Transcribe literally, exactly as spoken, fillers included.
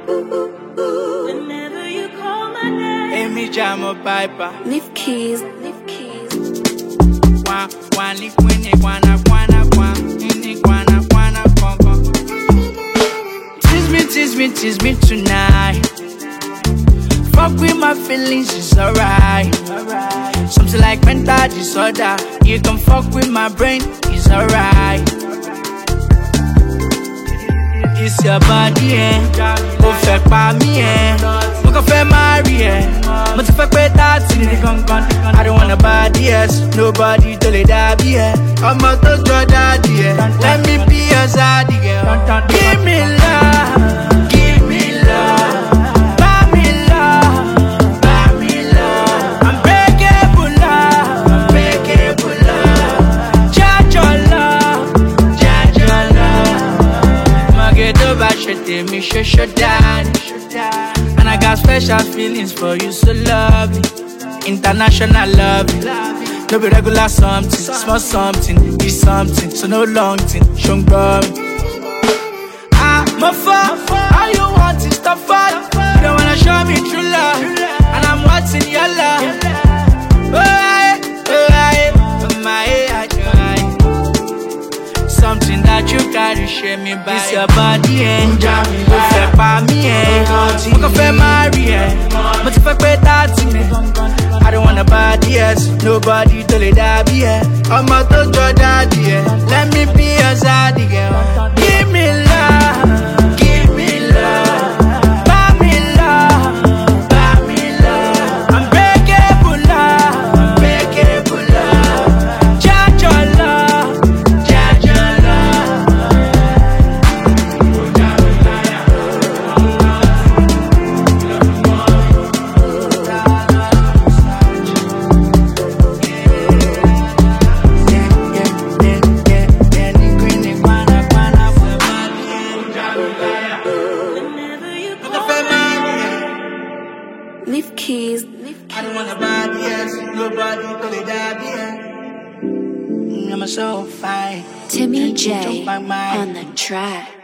Whenever you call my name, Amy Jamo Piper. Leaf keys, leaf keys. Kwa kwa ni kwini kwana kwana kwa ni kwana kwana kwa. Tease me, tease me, tease me tonight. Fuck with my feelings, it's alright. Something like mental disorder. You can fuck with my brain, it's alright. It's your body, eh? Go fuck by me, eh? Mo kàn fẹ́ marry, eh? Mo ti fẹ́ pé thirty ni gangan. I don't want a body, yes. Nobody tó lè dàbí, eh? Ọmọ tó jọ daddy, eh? Let me be your zaddy, girl. Give me love, give me love. Buy me love, buy me love. I'm breakable love, I'm breakable love. Judge your love, judge your love. Get over shit, me should shut down. And I got special feelings for you, so lovely. International love, no be regular something, small something, be something, so no long thing, shung bum. I'm a fuck, all you want is the fuck. You don't wanna show me true love, and I'm watching your love. Oh, I, oh, I, oh, my, I, something that you gotta share me by. It's your body, eh? Go fuck by me, eh? Mo kàn fẹ́ marry, eh? Mo ti fẹ́ pé thirty ni. I don't want a body, yes. Nobody tó lè dàbí, eh? Ọmọ tó jọ daddy, eh? Let me be your zaddy, girl. Give me love, give me love. Buy me love, buy me love. I'm breakable love, I'm breakable love. Judge your love, judge your love. Leaf keys, leaf keys. I don't want a body, yes. Nobody till they die, yeah. I'm so fine. Timmy J Jump my mind. on the track.